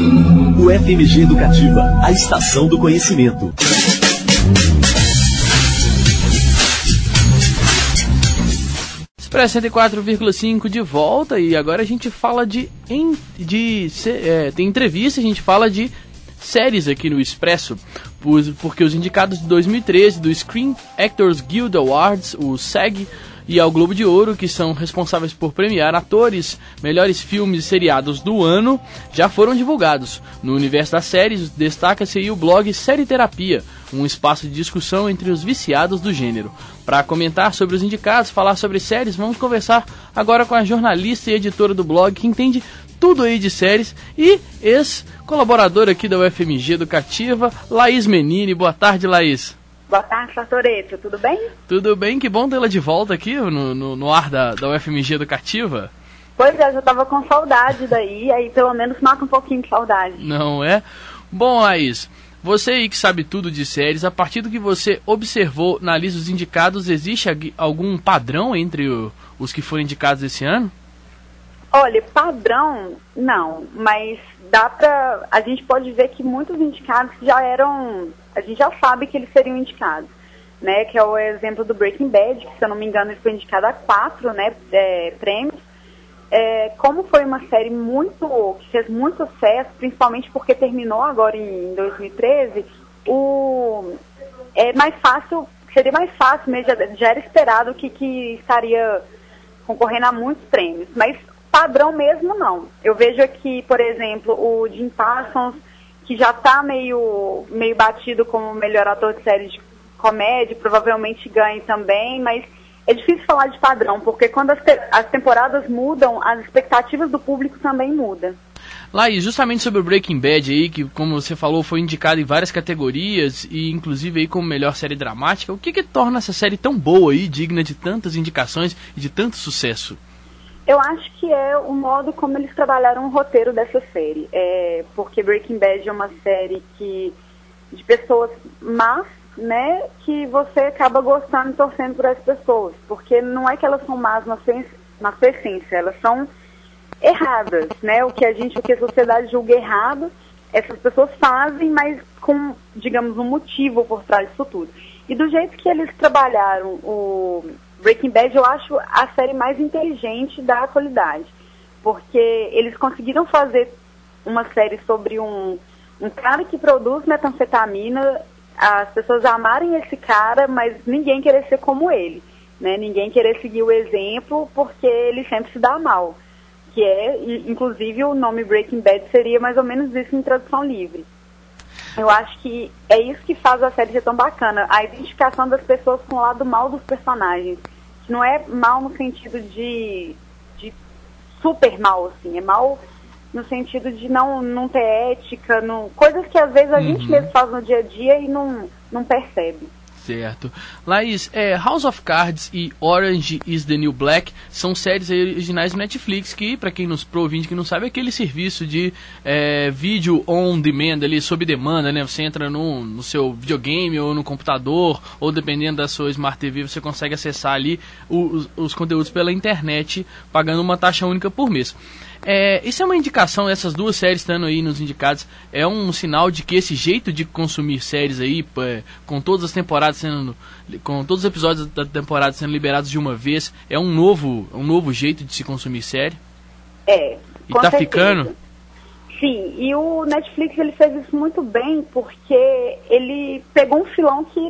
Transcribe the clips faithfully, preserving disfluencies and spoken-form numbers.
O F M G Educativa, a estação do conhecimento. Expresso cento e quatro vírgula cinco de volta, e agora a gente fala de, em, de é, tem entrevista, a gente fala de séries aqui no Expresso, porque os indicados de dois mil e treze do Screen Actors Guild Awards, o SEG, e ao Globo de Ouro, que são responsáveis por premiar atores, melhores filmes e seriados do ano, já foram divulgados. No universo das séries, destaca-se aí o blog Série Terapia, um espaço de discussão entre os viciados do gênero. Para comentar sobre os indicados, falar sobre séries, vamos conversar agora com a jornalista e editora do blog, que entende tudo aí de séries, e ex-colaboradora aqui da U F M G Educativa, Laís Menini. Boa tarde, Laís. Boa tarde, Sartoreto. Tudo bem? Tudo bem, que bom tê-la de volta aqui no, no, no ar da, da U F M G Educativa. Pois é, eu já tava com saudade daí, aí pelo menos mata um pouquinho de saudade. Não é? Bom, Laís, você aí que sabe tudo de séries, a partir do que você observou na lista dos indicados, existe algum padrão entre o, os que foram indicados esse ano? Olha, padrão, não, mas dá pra... A gente pode ver que muitos indicados já eram... A gente já sabe que eles seriam indicados, né? Que é o exemplo do Breaking Bad, que, se eu não me engano, ele foi indicado a quatro, né, é, prêmios. É, como foi uma série muito... que fez muito sucesso, principalmente porque terminou agora em dois mil e treze, o, é mais fácil... Seria mais fácil mesmo, já, já era esperado que, que estaria concorrendo a muitos prêmios, mas... Padrão mesmo, não. Eu vejo aqui, por exemplo, o Jim Parsons, que já está meio, meio batido como melhor ator de série de comédia, provavelmente ganhe também, mas é difícil falar de padrão, porque quando as, te- as temporadas mudam, as expectativas do público também mudam. Laís, justamente sobre o Breaking Bad aí, que, como você falou, foi indicado em várias categorias, e inclusive aí como melhor série dramática, o que que torna essa série tão boa aí, digna de tantas indicações e de tanto sucesso? Eu acho que é o modo como eles trabalharam o roteiro dessa série. É, porque Breaking Bad é uma série que, de pessoas más, né, que você acaba gostando e torcendo por essas pessoas. Porque não é que elas são más na sua, na sua essência, elas são erradas, né? O que a gente, o que a sociedade julga errado, essas pessoas fazem, mas com, digamos, um motivo por trás disso tudo. E do jeito que eles trabalharam o Breaking Bad, eu acho a série mais inteligente da atualidade, porque eles conseguiram fazer uma série sobre um, um cara que produz metanfetamina, as pessoas amarem esse cara, mas ninguém querer ser como ele, né? Ninguém querer seguir o exemplo, porque ele sempre se dá mal, que é, inclusive o nome Breaking Bad seria mais ou menos isso em tradução livre. Eu acho que é isso que faz a série ser tão bacana, a identificação das pessoas com o lado mal dos personagens. Não é mal no sentido de, de super mal, assim, é mal no sentido de não, não ter ética, não, coisas que às vezes a uhum. gente mesmo faz no dia a dia e não, não percebe. Certo. Laís, é, House of Cards e Orange is the New Black são séries originais do Netflix, que, para quem nos pro ouvinte que não sabe, é aquele serviço de é, vídeo on demand, ali, sob demanda, né? Você entra no, no seu videogame ou no computador, ou dependendo da sua Smart T V, você consegue acessar ali os, os conteúdos pela internet, pagando uma taxa única por mês. É, isso é uma indicação, essas duas séries estando aí nos indicados, é um sinal de que esse jeito de consumir séries aí, é, com todas as temporadas sendo, com todos os episódios da temporada sendo liberados de uma vez, é um novo, um novo jeito de se consumir série? É, e tá certeza. ficando? Sim, e o Netflix ele fez isso muito bem, porque ele pegou um filão que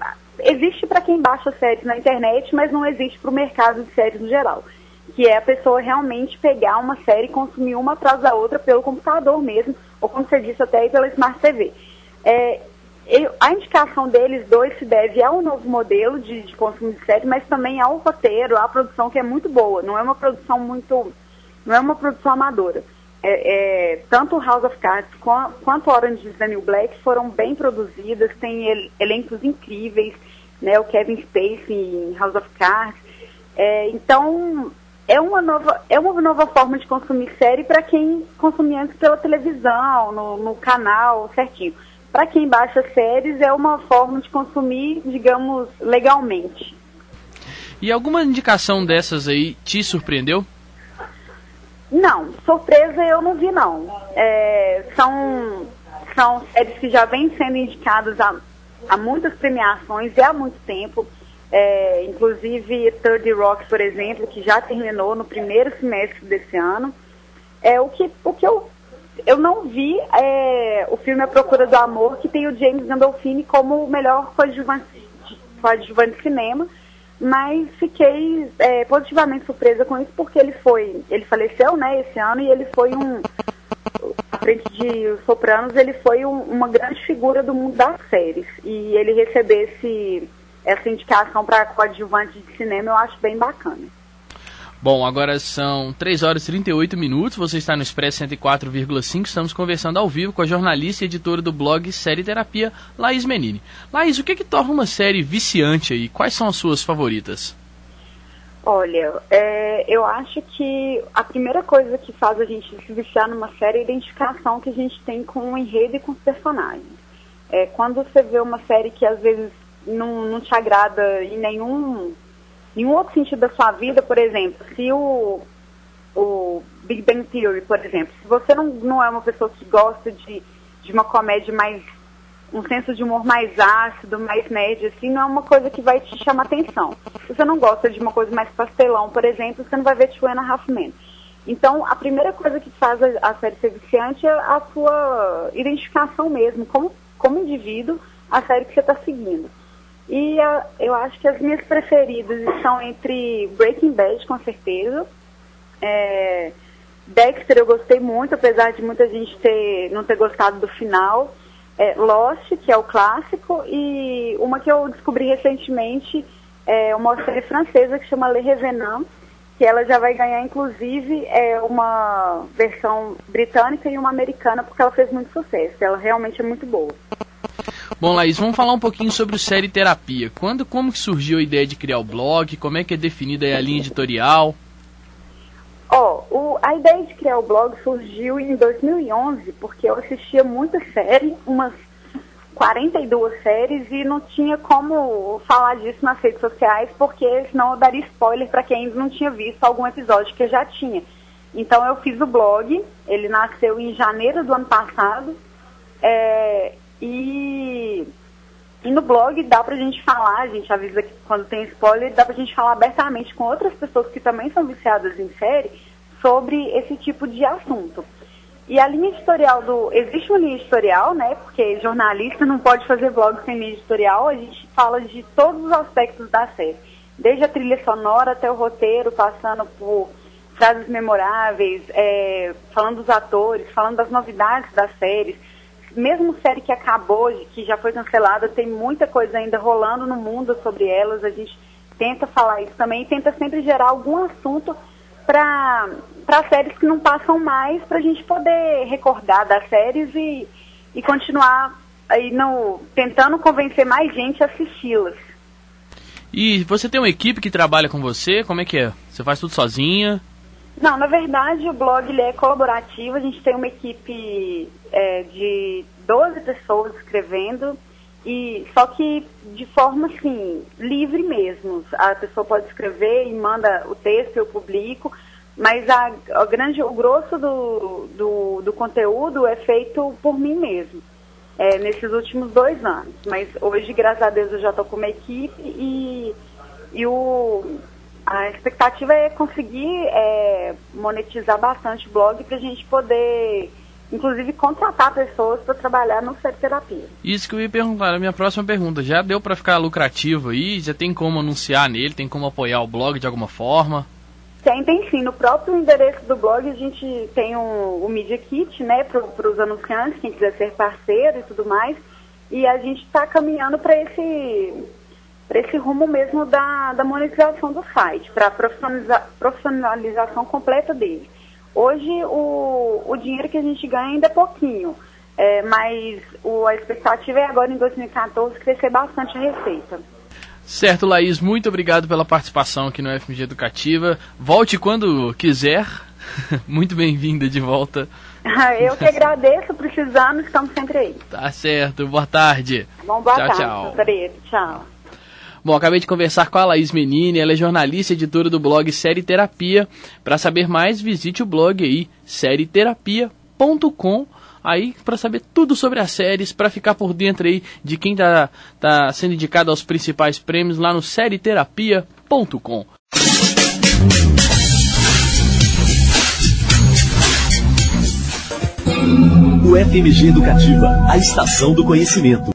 existe para quem baixa séries na internet, mas não existe para o mercado de séries no geral. Que é a pessoa realmente pegar uma série e consumir uma atrás da outra pelo computador mesmo, ou como você disse, até aí pela Smart T V. É, eu, a indicação deles dois se deve ao novo modelo de, de consumo de série, mas também ao roteiro, à produção, que é muito boa. Não é uma produção muito... não é uma produção amadora. É, é, tanto House of Cards quanto Orange is the New Black foram bem produzidas, tem el, elencos incríveis, né, o Kevin Spacey em House of Cards. É, então... É uma, nova, é uma nova forma de consumir série para quem consumia antes pela televisão, no, no canal, certinho. Para quem baixa séries, é uma forma de consumir, digamos, legalmente. E alguma indicação dessas aí te surpreendeu? Não, surpresa eu não vi, não. É, são, são séries que já vêm sendo indicadas a, a muitas premiações e há muito tempo. É, inclusive thirty Rock, por exemplo, que já terminou no primeiro semestre desse ano. É, o que, o que eu, eu não vi é o filme A Procura do Amor, que tem o James Gandolfini como o melhor coadjuvante, coadjuvante de cinema. Mas fiquei é, positivamente surpresa com isso, porque ele foi, ele faleceu, né, esse ano, e ele foi um, à frente de Os Sopranos, ele foi um, uma grande figura do mundo das séries. E ele receber esse, essa indicação para coadjuvante de cinema, eu acho bem bacana. Bom, agora são três horas e trinta e oito minutos, você está no Expresso cento e quatro vírgula cinco, estamos conversando ao vivo com a jornalista e editora do blog Série Terapia, Laís Menini. Laís, o que que torna uma série viciante aí? Quais são as suas favoritas? Olha, é, eu acho que a primeira coisa que faz a gente se viciar numa série é a identificação que a gente tem com o enredo e com os personagens. É, quando você vê uma série que às vezes não, não te agrada em nenhum... Em um outro sentido da sua vida, por exemplo, se o, o Big Bang Theory, por exemplo, se você não, não é uma pessoa que gosta de, de uma comédia mais, um senso de humor mais ácido, mais médio, assim, não é uma coisa que vai te chamar atenção. Se você não gosta de uma coisa mais pastelão, por exemplo, você não vai ver Two and a Half Men. Então, a primeira coisa que faz a, a série ser viciante é a sua identificação mesmo, como, como indivíduo, a série que você está seguindo. E a, eu acho que as minhas preferidas estão entre Breaking Bad, com certeza. É, Dexter eu gostei muito, apesar de muita gente ter, não ter gostado do final. É, Lost, que é o clássico. E uma que eu descobri recentemente é uma série francesa que chama Le Revenant, que ela já vai ganhar, inclusive, é, uma versão britânica e uma americana, porque ela fez muito sucesso. Ela realmente é muito boa. Bom, Laís, vamos falar um pouquinho sobre o Série Terapia. Quando, como que surgiu a ideia de criar o blog? Como é que é definida a linha editorial? Ó, oh, a ideia de criar o blog surgiu em dois mil e onze, porque eu assistia muita série, umas quarenta e duas séries, e não tinha como falar disso nas redes sociais, porque senão eu daria spoiler para quem ainda não tinha visto algum episódio que eu já tinha. Então eu fiz o blog, ele nasceu em janeiro do ano passado, é... E, e no blog dá pra gente falar, a gente avisa que quando tem spoiler, dá pra gente falar abertamente com outras pessoas que também são viciadas em série sobre esse tipo de assunto. E a linha editorial do... Existe uma linha editorial, né? Porque jornalista não pode fazer blog sem linha editorial. A gente fala de todos os aspectos da série. Desde a trilha sonora até o roteiro, passando por frases memoráveis, é, falando dos atores, falando das novidades das séries. Mesmo série que acabou, que já foi cancelada, tem muita coisa ainda rolando no mundo sobre elas. A gente tenta falar isso também e tenta sempre gerar algum assunto para para séries que não passam mais, para a gente poder recordar das séries e, e continuar aí no, tentando convencer mais gente a assisti-las. E você tem uma equipe que trabalha com você? Como é que é? Você faz tudo sozinha? Não, na verdade o blog ele é colaborativo, a gente tem uma equipe é, de doze pessoas escrevendo, e só que de forma assim, livre mesmo. A pessoa pode escrever e manda o texto, eu publico, mas a, a grande, o grosso do, do, do conteúdo é feito por mim mesmo, é, nesses últimos dois anos. Mas hoje, graças a Deus, eu já estou com uma equipe e, e o... A expectativa é conseguir é, monetizar bastante o blog para a gente poder, inclusive, contratar pessoas para trabalhar no Série Terapia. Isso que eu ia perguntar, a minha próxima pergunta. Já deu para ficar lucrativo aí? Já tem como anunciar nele? Tem como apoiar o blog de alguma forma? Tem, tem sim. No próprio endereço do blog a gente tem um, o Media Kit, né, para os anunciantes, quem quiser ser parceiro e tudo mais. E a gente está caminhando para esse... para esse rumo mesmo da, da monetização do site, para a profissionaliza, profissionalização completa dele. Hoje, o, o dinheiro que a gente ganha ainda é pouquinho, é, mas o, a expectativa é agora, em dois mil e quatorze, crescer bastante a receita. Certo, Laís, muito obrigado pela participação aqui no F M G Educativa. Volte quando quiser. Muito bem-vinda de volta. Eu que agradeço, precisando, estamos sempre aí. Tá certo, boa tarde. Bom, boa tchau, tarde, tchau. Preto, tchau. Bom, acabei de conversar com a Laís Menini, ela é jornalista e editora do blog Série Terapia. Para saber mais, visite o blog aí, série terapia ponto com, aí para saber tudo sobre as séries, para ficar por dentro aí de quem tá, tá sendo indicado aos principais prêmios lá no série terapia ponto com. O F M G Educativa, a estação do conhecimento.